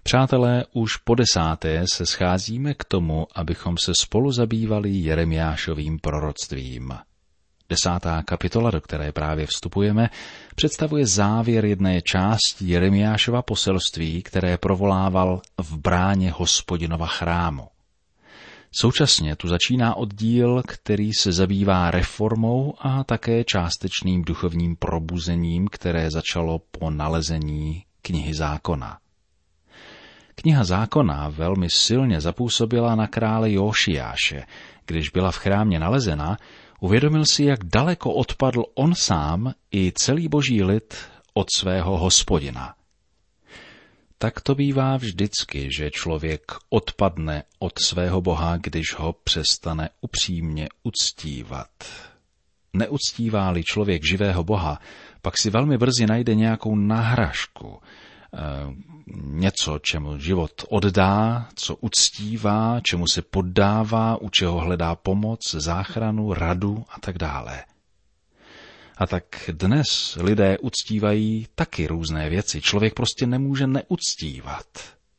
Přátelé, už po 10. se scházíme k tomu, abychom se spolu zabývali Jeremiášovým proroctvím. 10. kapitola, do které právě vstupujeme, představuje závěr jedné části Jeremiášova poselství, které provolával v bráně Hospodinova chrámu. Současně tu začíná oddíl, který se zabývá reformou a také částečným duchovním probuzením, které začalo po nalezení knihy zákona. Kniha zákona velmi silně zapůsobila na krále Jošiáše. Když byla v chrámě nalezena, uvědomil si, jak daleko odpadl on sám i celý boží lid od svého Hospodina. Tak to bývá vždycky, že člověk odpadne od svého Boha, když ho přestane upřímně uctívat. Neuctívá-li člověk živého Boha, pak si velmi brzy najde nějakou náhražku, něco, čemu život oddá, co uctívá, čemu se poddává, u čeho hledá pomoc, záchranu, radu a tak dále. A tak dnes lidé uctívají taky různé věci. Člověk prostě nemůže neuctívat.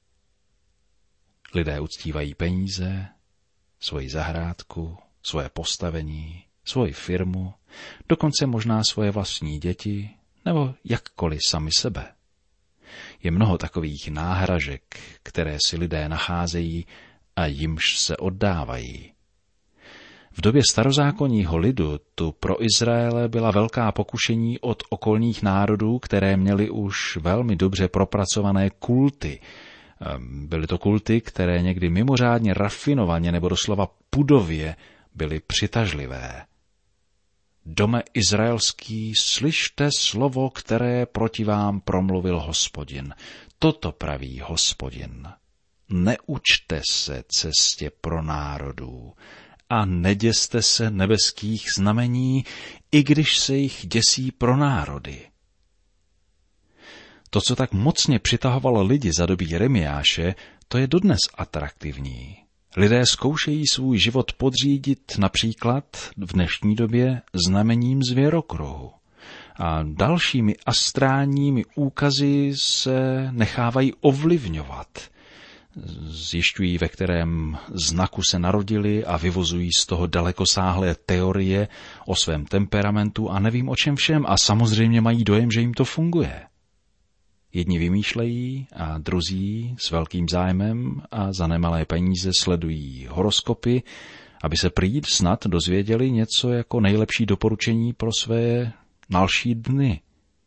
Lidé uctívají peníze, svoji zahrádku, svoje postavení, svoji firmu, dokonce možná svoje vlastní děti, nebo jakkoliv sami sebe. Je mnoho takových náhražek, které si lidé nacházejí a jimž se oddávají. V době starozákonního lidu tu pro Izraele byla velká pokušení od okolních národů, které měly už velmi dobře propracované kulty. Byly to kulty, které někdy mimořádně rafinovaně nebo doslova pudově byly přitažlivé. Dome izraelský, slyšte slovo, které proti vám promluvil Hospodin. Toto praví Hospodin. Neučte se cestě pro národů a neděste se nebeských znamení, i když se jich děsí pro národy. To, co tak mocně přitahovalo lidi za doby Jeremiáše, to je dodnes atraktivní. Lidé zkoušejí svůj život podřídit například v dnešní době znamením zvěrokruhu. A dalšími astrálními úkazy se nechávají ovlivňovat. Zjišťují, ve kterém znaku se narodili a vyvozují z toho dalekosáhlé teorie o svém temperamentu a nevím o čem všem a samozřejmě mají dojem, že jim to funguje. Jedni vymýšlejí a druzí s velkým zájmem a za nemalé peníze sledují horoskopy, aby se prý snad dozvěděli něco jako nejlepší doporučení pro své další dny.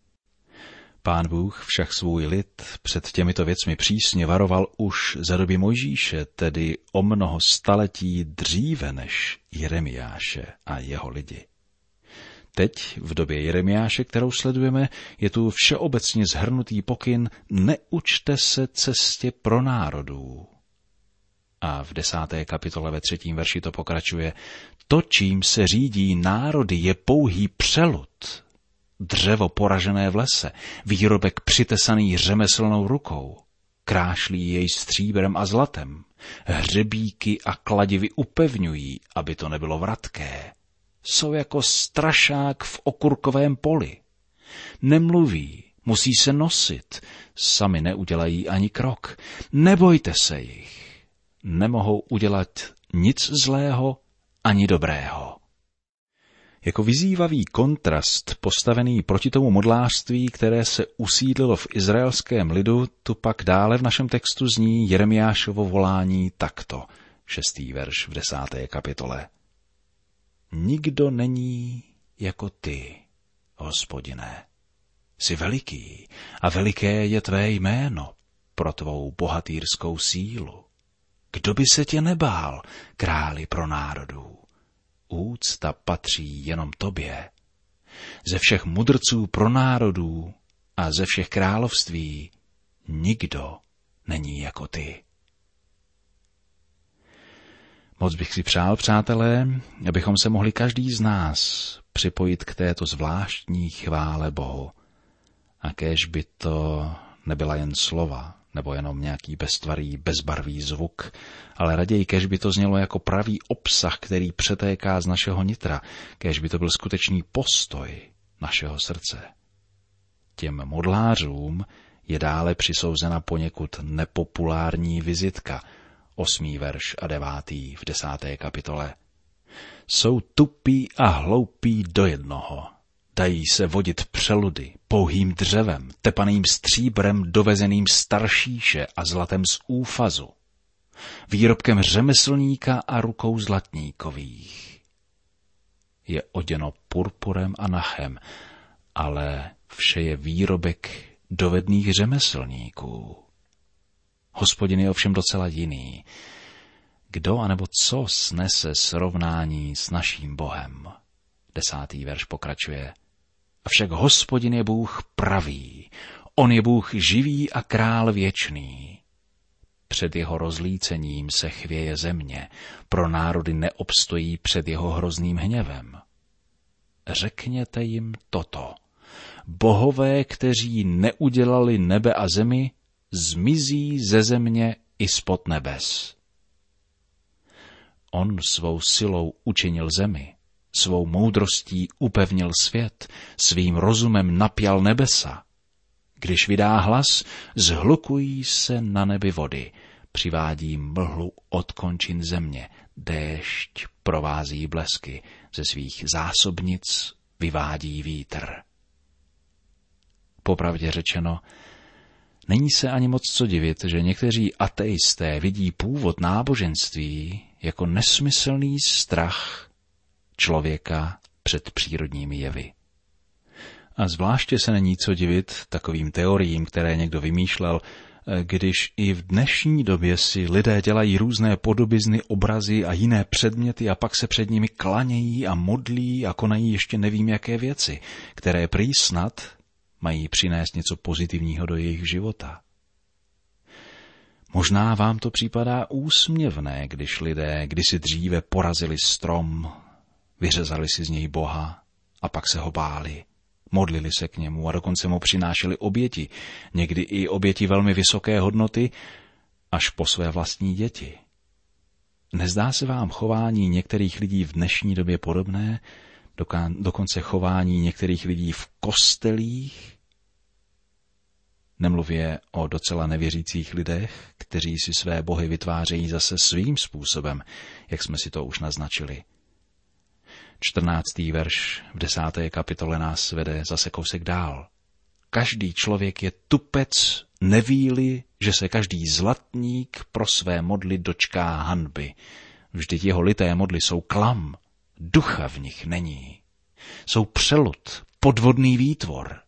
Pán Bůh však svůj lid před těmito věcmi přísně varoval už za doby Mojžíše, tedy o mnoho staletí dříve než Jeremiáše a jeho lidi. Teď, v době Jeremiáše, kterou sledujeme, je tu všeobecně shrnutý pokyn neučte se cestě pro národů. A v 10. kapitole ve 3. verši to pokračuje. To, čím se řídí národy, je pouhý přelud. Dřevo poražené v lese, výrobek přitesaný řemeslnou rukou. Krášlí jej stříbrem a zlatem. Hřebíky a kladivy upevňují, aby to nebylo vratké. Jsou jako strašák v okurkovém poli. Nemluví, musí se nosit, sami neudělají ani krok. Nebojte se jich, nemohou udělat nic zlého ani dobrého. Jako vyzývavý kontrast postavený proti tomu modlářství, které se usídlilo v izraelském lidu, tu pak dále v našem textu zní Jeremiášovo volání takto, 6. verš v 10. kapitole. Nikdo není jako ty, Hospodine. Jsi veliký a veliké je tvé jméno pro tvou bohatýrskou sílu. Kdo by se tě nebál, králi pro národů? Úcta patří jenom tobě. Ze všech mudrců pro národů a ze všech království nikdo není jako ty. Moc bych si přál, přátelé, abychom se mohli každý z nás připojit k této zvláštní chvále Bohu. A kéž by to nebyla jen slova, nebo jenom nějaký beztvarý, bezbarvý zvuk, ale raději kéž by to znělo jako pravý obsah, který přetéká z našeho nitra, kéž by to byl skutečný postoj našeho srdce. Těm modlářům je dále přisouzena poněkud nepopulární vizitka, 8. verš a 9. v 10. kapitole. Jsou tupí a hloupí do jednoho. Dají se vodit přeludy, pouhým dřevem, tepaným stříbrem dovezeným z Taršíše a zlatem z Úfazu, výrobkem řemeslníka a rukou zlatníkových. Je oděno purpurem a nachem, ale vše je výrobek dovedných řemeslníků. Hospodin je ovšem docela jiný. Kdo anebo co snese srovnání s naším Bohem? 10. verš pokračuje. Avšak Hospodin je Bůh pravý, on je Bůh živý a král věčný. Před jeho rozlícením se chvěje země, pro národy neobstojí před jeho hrozným hněvem. Řekněte jim toto. Bohové, kteří neudělali nebe a zemi, zmizí ze země i spod nebes. On svou silou učinil zemi, svou moudrostí upevnil svět, svým rozumem napjal nebesa. Když vydá hlas, zhlukují se na nebi vody, přivádí mlhu od končin země, déšť provází blesky, ze svých zásobnic vyvádí vítr. Popravdě řečeno, není se ani moc co divit, že někteří ateisté vidí původ náboženství jako nesmyslný strach člověka před přírodními jevy. A zvláště se není co divit takovým teoriím, které někdo vymýšlel, když i v dnešní době si lidé dělají různé podobizny, obrazy a jiné předměty a pak se před nimi klanějí a modlí a konají ještě nevím jaké věci, které prý snad mají přinést něco pozitivního do jejich života. Možná vám to připadá úsměvné, když lidé kdysi dříve porazili strom, vyřezali si z něj Boha a pak se ho báli. Modlili se k němu a dokonce mu přinášeli oběti, někdy i oběti velmi vysoké hodnoty, až po své vlastní děti. Nezdá se vám chování některých lidí v dnešní době podobné, dokonce chování některých lidí v kostelích? Nemluvě o docela nevěřících lidech, kteří si své bohy vytvářejí zase svým způsobem, jak jsme si to už naznačili. 14. verš v 10. kapitole nás vede zase kousek dál. Každý člověk je tupec, neví-li, že se každý zlatník pro své modly dočká hanby. Vždyť jeho lité modly jsou klam, ducha v nich není. Jsou přelud, podvodný výtvor.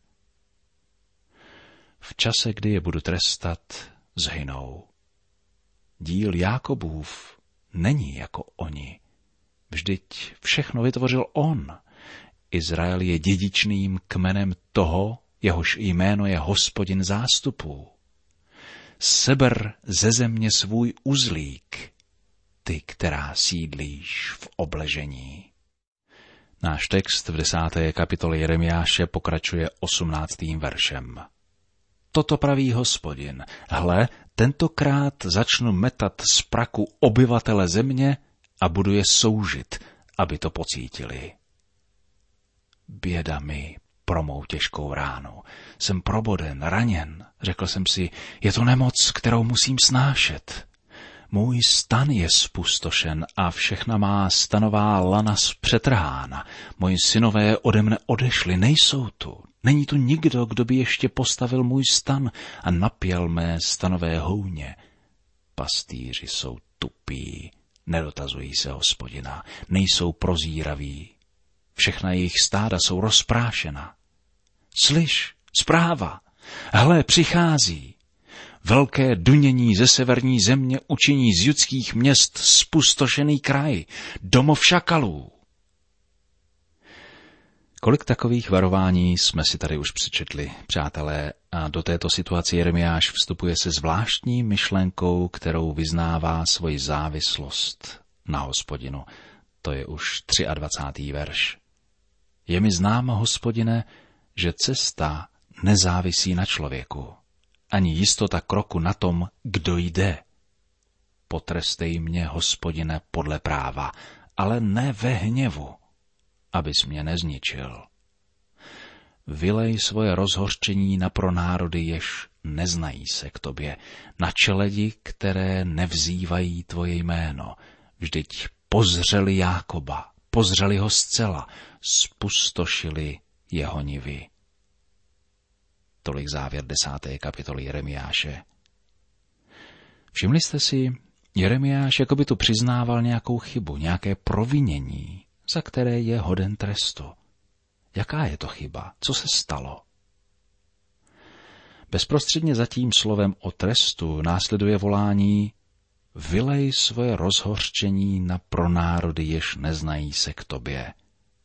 V čase, kdy je budu trestat, zhynou. Díl Jákobův není jako oni. Vždyť všechno vytvořil on. Izrael je dědičným kmenem toho, jehož jméno je Hospodin zástupů. Seber ze země svůj uzlík, ty, která sídlíš v obležení. Náš text v 10. kapitole Jeremiáše pokračuje 18. veršem. Toto praví Hospodin. Hle, tentokrát začnu metat z praku obyvatele země a budu je soužit, aby to pocítili. Běda mi pro mou těžkou ránu. Jsem proboden, raněn. Řekl jsem si, je to nemoc, kterou musím snášet. Můj stan je spustošen a všechna má stanová lana zpřetrhána. Moji synové ode mne odešli, nejsou tu. Není tu nikdo, kdo by ještě postavil můj stan a napěl mé stanové houně. Pastýři jsou tupí, nedotazují se Hospodina, nejsou prozíraví. Všechna jejich stáda jsou rozprášena. Slyš, zpráva, hle, přichází. Velké dunění ze severní země učiní z judských měst spustošený kraj, domov šakalů. Kolik takových varování jsme si tady už přečetli, přátelé, a do této situace Jeremiáš vstupuje se zvláštní myšlenkou, kterou vyznává svoji závislost na Hospodinu. To je už 23. verš. Je mi známo, Hospodine, že cesta nezávisí na člověku, ani jistota kroku na tom, kdo jde. Potrestej mě, Hospodine, podle práva, ale ne ve hněvu, abys mě nezničil. Vylej svoje rozhořčení na pronárody, jež neznají se k tobě, na čeledi, které nevzývají tvoje jméno. Vždyť pozřeli Jákoba, pozřeli ho zcela, spustošili jeho nivy. Tolik závěr 10. kapitoly Jeremiáše. Všimli jste si, Jeremiáš jako by tu přiznával nějakou chybu, nějaké provinění, za které je hoden trestu. Jaká je to chyba? Co se stalo? Bezprostředně za tím slovem o trestu následuje volání: vylej svoje rozhořčení na pronárody, jež neznají se k tobě.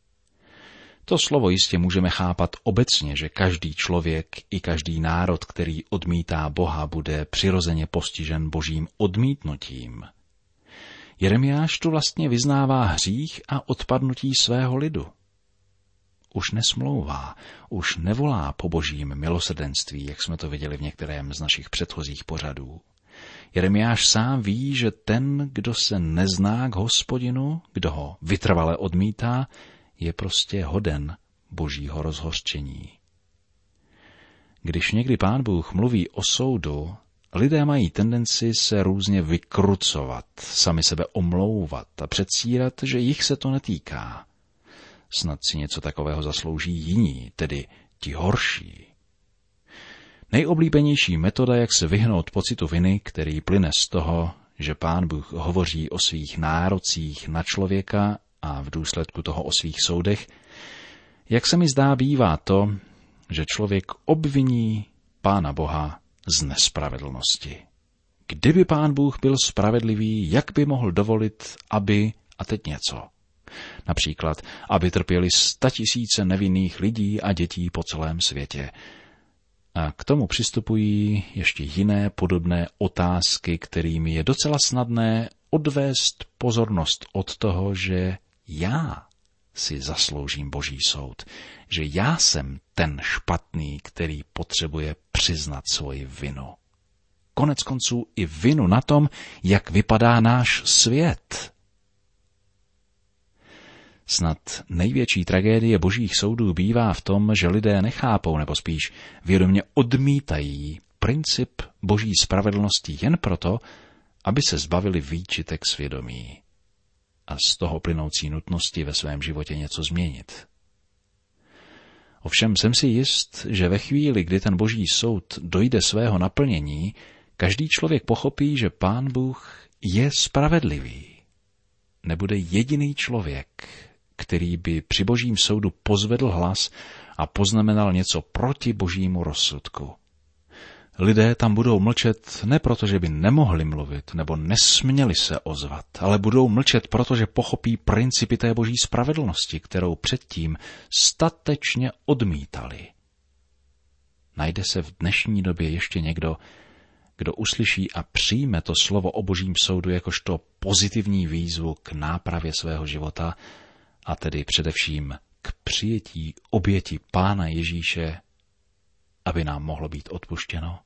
To slovo jistě můžeme chápat obecně, že každý člověk i každý národ, který odmítá Boha, bude přirozeně postižen božím odmítnutím. Jeremiáš tu vlastně vyznává hřích a odpadnutí svého lidu. Už nesmlouvá, už nevolá po božím milosrdenství, jak jsme to viděli v některém z našich předchozích pořadů. Jeremiáš sám ví, že ten, kdo se nezná k Hospodinu, kdo ho vytrvale odmítá, je prostě hoden božího rozhořčení. Když někdy Pán Bůh mluví o soudu, lidé mají tendenci se různě vykrucovat, sami sebe omlouvat a předstírat, že jich se to netýká. Snad si něco takového zaslouží jiní, tedy ti horší. Nejoblíbenější metoda, jak se vyhnout pocitu viny, který plyne z toho, že Pán Bůh hovoří o svých nárocích na člověka a v důsledku toho o svých soudech, jak se mi zdá, bývá to, že člověk obviní Pána Boha z nespravedlnosti. Kdyby Pán Bůh byl spravedlivý, jak by mohl dovolit, aby, a teď něco, například, aby trpěli 100 000 nevinných lidí a dětí po celém světě. A k tomu přistupují ještě jiné podobné otázky, kterými je docela snadné odvést pozornost od toho, že já si zasloužím boží soud, že já jsem ten špatný, který potřebuje přiznat svoji vinu. Konec konců i vinu na tom, jak vypadá náš svět. Snad největší tragédie božích soudů bývá v tom, že lidé nechápou, nebo spíš vědomě odmítají princip boží spravedlnosti jen proto, aby se zbavili výčitek svědomí a z toho plynoucí nutnosti ve svém životě něco změnit. Ovšem jsem si jist, že ve chvíli, kdy ten boží soud dojde svého naplnění, každý člověk pochopí, že Pán Bůh je spravedlivý. Nebude jediný člověk, který by při božím soudu pozvedl hlas a poznamenal něco proti božímu rozsudku. Lidé tam budou mlčet ne proto, že by nemohli mluvit nebo nesměli se ozvat, ale budou mlčet proto, že pochopí principy té boží spravedlnosti, kterou předtím statečně odmítali. Najde se v dnešní době ještě někdo, kdo uslyší a přijme to slovo o božím soudu jakožto pozitivní výzvu k nápravě svého života, a tedy především k přijetí oběti Pána Ježíše, aby nám mohlo být odpuštěno?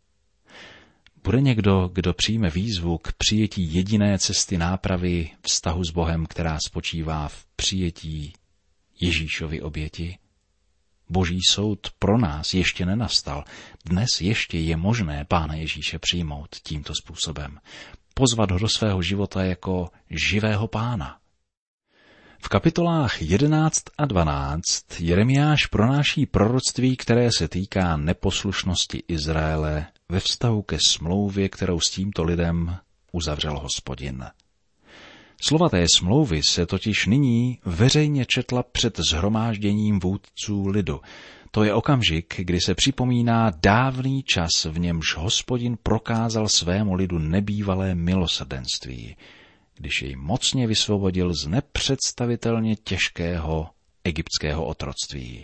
Bude někdo, kdo přijme výzvu k přijetí jediné cesty nápravy vztahu s Bohem, která spočívá v přijetí Ježíšovy oběti? Boží soud pro nás ještě nenastal. Dnes ještě je možné Pána Ježíše přijmout tímto způsobem. Pozvat ho do svého života jako živého Pána. V kapitolách 11 a 12 Jeremiáš pronáší proroctví, které se týká neposlušnosti Izraele ve vztahu ke smlouvě, kterou s tímto lidem uzavřel Hospodin. Slova té smlouvy se totiž nyní veřejně četla před shromážděním vůdců lidu. To je okamžik, kdy se připomíná dávný čas, v němž Hospodin prokázal svému lidu nebývalé milosrdenství, když jej mocně vysvobodil z nepředstavitelně těžkého egyptského otroctví.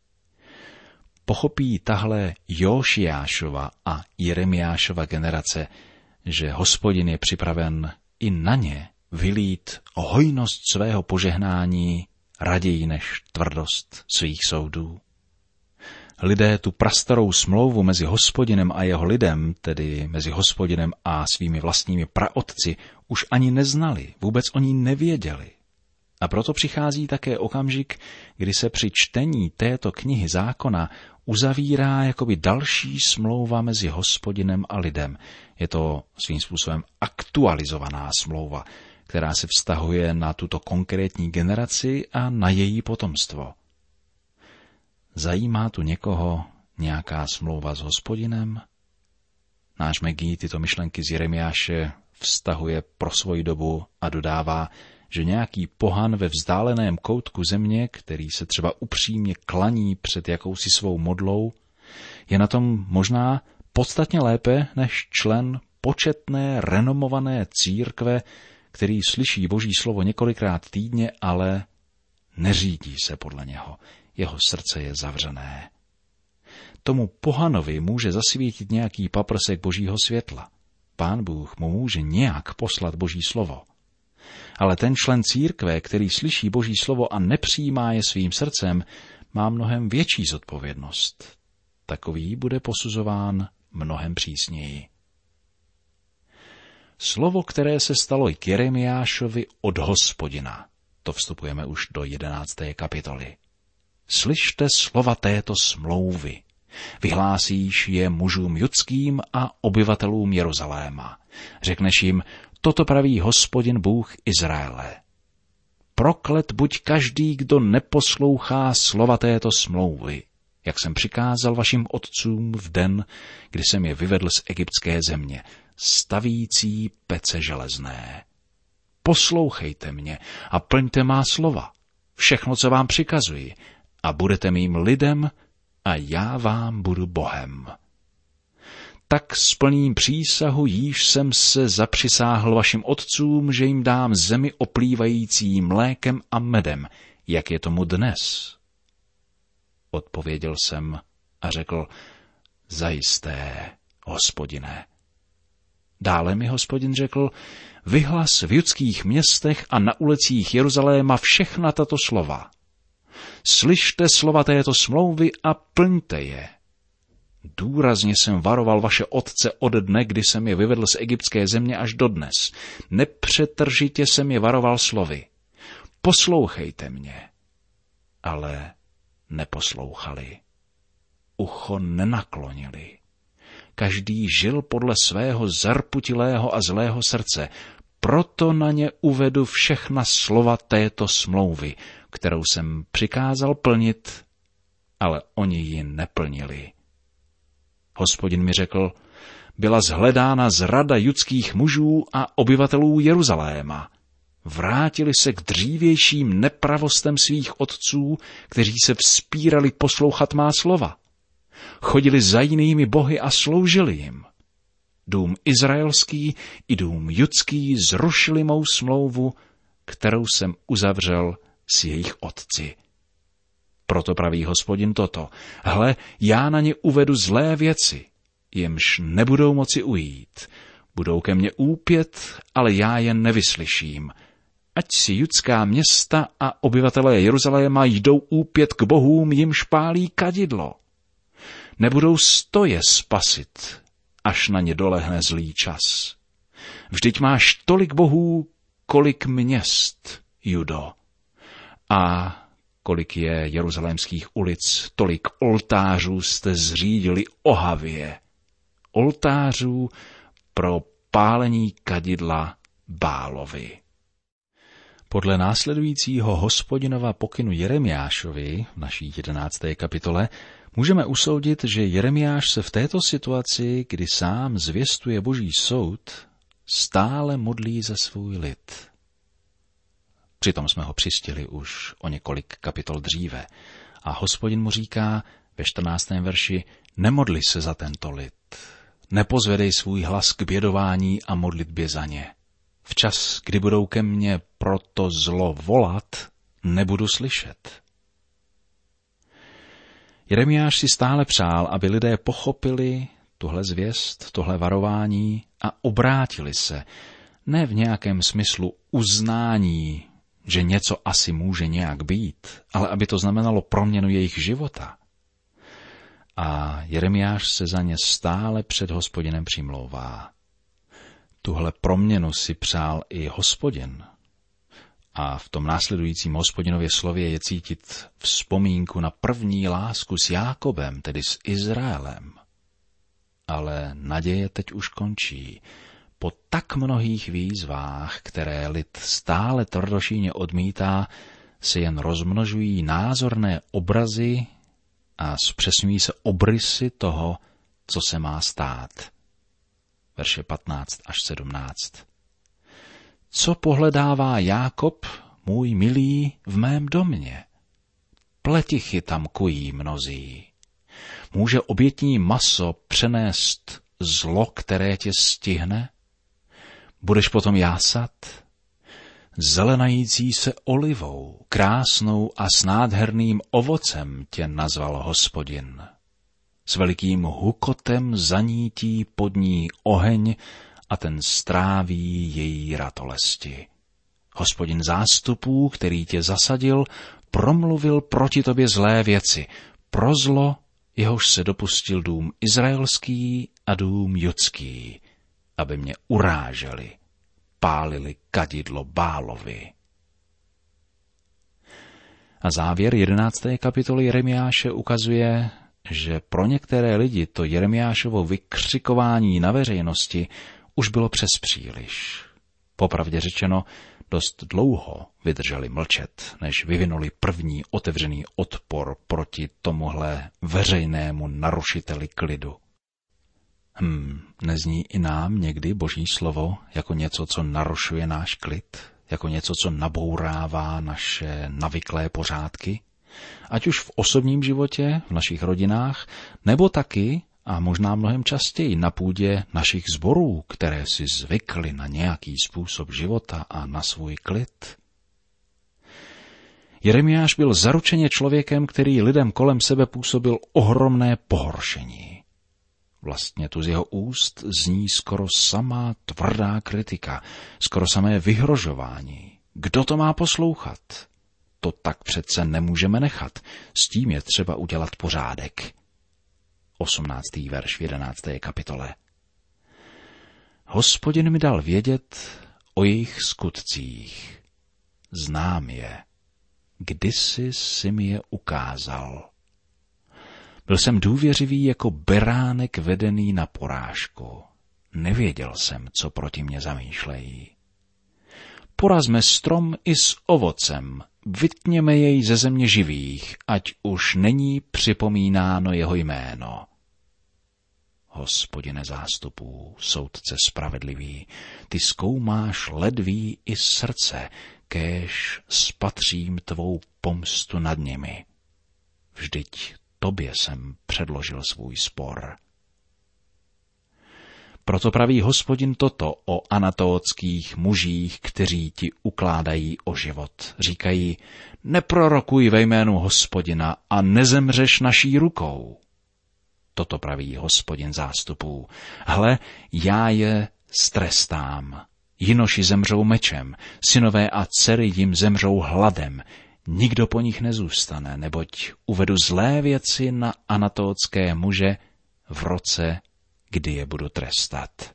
Pochopí tahle Jóšiášova a Jeremiášova generace, že Hospodin je připraven i na ně vylít hojnost svého požehnání raději než tvrdost svých soudů. Lidé tu prastarou smlouvu mezi Hospodinem a jeho lidem, tedy mezi Hospodinem a svými vlastními praotci, už ani neznali, vůbec o ní nevěděli. A proto přichází také okamžik, kdy se při čtení této knihy zákona uzavírá jakoby další smlouva mezi Hospodinem a lidem. Je to svým způsobem aktualizovaná smlouva, která se vztahuje na tuto konkrétní generaci a na její potomstvo. Zajímá tu někoho nějaká smlouva s Hospodinem? Náš Maggie tyto myšlenky z Jeremiáše vztahuje pro svoji dobu a dodává, že nějaký pohan ve vzdáleném koutku země, který se třeba upřímně klaní před jakousi svou modlou, je na tom možná podstatně lépe než člen početné, renomované církve, který slyší Boží slovo několikrát týdně, ale neřídí se podle něho. Jeho srdce je zavřené. Tomu pohanovi může zasvítit nějaký paprsek Božího světla. Pán Bůh mu může nějak poslat Boží slovo. Ale ten člen církve, který slyší Boží slovo a nepřijímá je svým srdcem, má mnohem větší zodpovědnost. Takový bude posuzován mnohem přísněji. Slovo, které se stalo k Jeremiášovi od Hospodina. To vstupujeme už do 11. kapitoly. Slyšte slova této smlouvy. Vyhlásíš je mužům judským a obyvatelům Jeruzaléma. Řekneš jim, toto praví Hospodin Bůh Izraele. Proklet buď každý, kdo neposlouchá slova této smlouvy, jak jsem přikázal vašim otcům v den, kdy jsem je vyvedl z egyptské země, stavící pece železné. Poslouchejte mě a plňte má slova, všechno, co vám přikazuji, a budete mým lidem a já vám budu Bohem. Tak splním přísahu, jíž jsem se zapřisáhl vašim otcům, že jim dám zemi oplývající mlékem a medem, jak je tomu dnes. Odpověděl jsem a řekl, zajisté, Hospodine. Dále mi Hospodin řekl, vyhlas v judských městech a na ulicích Jeruzaléma všechna tato slova. Slyšte slova této smlouvy a plňte je. Důrazně jsem varoval vaše otce od dne, kdy jsem je vyvedl z egyptské země až dodnes. Nepřetržitě jsem je varoval slovy. Poslouchejte mě. Ale neposlouchali. Ucho nenaklonili. Každý žil podle svého zarputilého a zlého srdce. Proto na ně uvedu všechna slova této smlouvy, kterou jsem přikázal plnit, ale oni ji neplnili. Hospodin mi řekl, byla zhledána zrada judských mužů a obyvatelů Jeruzaléma. Vrátili se k dřívějším nepravostem svých otců, kteří se vzpírali poslouchat má slova. Chodili za jinými bohy a sloužili jim. Dům izraelský i dům judský zrušili mou smlouvu, kterou jsem uzavřel s jejich otci. Proto praví Hospodin toto. Hle, já na ně uvedu zlé věci, jimž nebudou moci ujít. Budou ke mně úpět, ale já je nevyslyším. Ať si judská města a obyvatelé Jeruzaléma jdou úpět k bohům, jimž pálí kadidlo. Nebudou stoje spasit, až na ně dolehne zlý čas. Vždyť máš tolik bohů, kolik měst, Judo. A kolik je jeruzalémských ulic, tolik oltářů jste zřídili ohavě. Oltářů pro pálení kadidla Bálovi. Podle následujícího Hospodinova pokynu Jeremiášovi v naší 11. kapitole můžeme usoudit, že Jeremiáš se v této situaci, kdy sám zvěstuje Boží soud, stále modlí za svůj lid. Přitom jsme ho přistihli už o několik kapitol dříve. A Hospodin mu říká ve 14. verši, nemodli se za tento lid, nepozvedej svůj hlas k bědování a modlitbě za ně. Včas, kdy budou ke mně proto zlo volat, nebudu slyšet. Jeremiáš si stále přál, aby lidé pochopili tuhle zvěst, tohle varování a obrátili se, ne v nějakém smyslu uznání, že něco asi může nějak být, ale aby to znamenalo proměnu jejich života. A Jeremiáš se za ně stále před Hospodinem přimlouvá. Tuhle proměnu si přál i Hospodin. A v tom následujícím Hospodinově slově je cítit vzpomínku na první lásku s Jákobem, tedy s Izraelem. Ale naděje teď už končí. Po tak mnohých výzvách, které lid stále tvrdošíjně odmítá, se jen rozmnožují názorné obrazy a zpřesňují se obrysy toho, co se má stát. Verše 15 až 17. Co pohledává Jákob, můj milý, v mém domě? Pletichy tam kují mnozí. Může obětní maso přenést zlo, které tě stihne? Budeš potom jásat? Zelenající se olivou, krásnou a s nádherným ovocem tě nazval Hospodin. S velikým hukotem zanítí pod ní oheň a ten stráví její ratolesti. Hospodin zástupů, který tě zasadil, promluvil proti tobě zlé věci, pro zlo, jehož se dopustil dům izraelský a dům judský, aby mě uráželi, pálili kadidlo Bálovi. A závěr 11. kapitoly Jeremiáše ukazuje, že pro některé lidi to Jeremiášovo vykřikování na veřejnosti už bylo přes příliš. Popravdě řečeno, dost dlouho vydrželi mlčet, než vyvinuli první otevřený odpor proti tomuhle veřejnému narušiteli klidu. Nezní i nám někdy Boží slovo jako něco, co narušuje náš klid, jako něco, co nabourává naše navyklé pořádky? Ať už v osobním životě, v našich rodinách, nebo taky, a možná mnohem častěji, na půdě našich sborů, které si zvykly na nějaký způsob života a na svůj klid. Jeremiáš byl zaručeně člověkem, který lidem kolem sebe působil ohromné pohoršení. Vlastně tu z jeho úst zní skoro samá tvrdá kritika, skoro samé vyhrožování. Kdo to má poslouchat? To tak přece nemůžeme nechat, s tím je třeba udělat pořádek. 18. verš v 11. kapitole. Hospodin mi dal vědět o jejich skutcích. Znám je. Kdysi si mi je ukázal. Byl jsem důvěřivý jako beránek vedený na porážku. Nevěděl jsem, co proti mě zamýšlejí. Porazme strom i s ovocem, vytněme jej ze země živých, ať už není připomínáno jeho jméno. Hospodine zástupů, soudce spravedlivý, ty zkoumáš ledví i srdce, kéž spatřím tvou pomstu nad nimi. Vždyť tobě jsem předložil svůj spor. Proto praví Hospodin toto o anatóckých mužích, kteří ti ukládají o život. Říkají, neprorokuj ve jménu Hospodina a nezemřeš naší rukou. Toto praví Hospodin zástupů. Hle, já je strestám. Jinoši zemřou mečem, synové a dcery jim zemřou hladem. Nikdo po nich nezůstane, neboť uvedu zlé věci na anatócké muže v roce, kdy je budu trestat.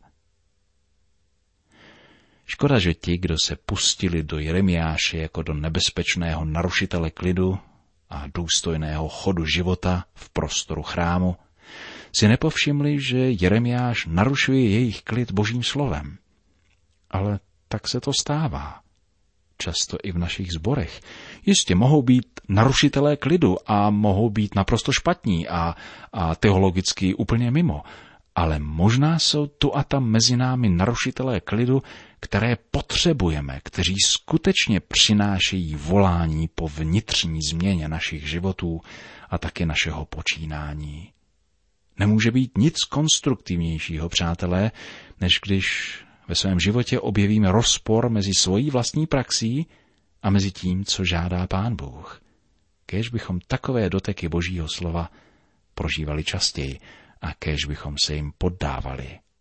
Škoda, že ti, kdo se pustili do Jeremiáše jako do nebezpečného narušitele klidu a důstojného chodu života v prostoru chrámu, si nepovšimli, že Jeremiáš narušuje jejich klid Božím slovem. Ale tak se to stává. Často i v našich sborech. Jistě mohou být narušitelé klidu a mohou být naprosto špatní a teologicky úplně mimo. Ale možná jsou tu a tam mezi námi narušitelé klidu, které potřebujeme, kteří skutečně přinášejí volání po vnitřní změně našich životů a taky našeho počínání. Nemůže být nic konstruktivnějšího, přátelé, než když ve svém životě objevíme rozpor mezi svojí vlastní praxí a mezi tím, co žádá Pán Bůh. Kéž bychom takové doteky Božího slova prožívali častěji a kéž bychom se jim poddávali.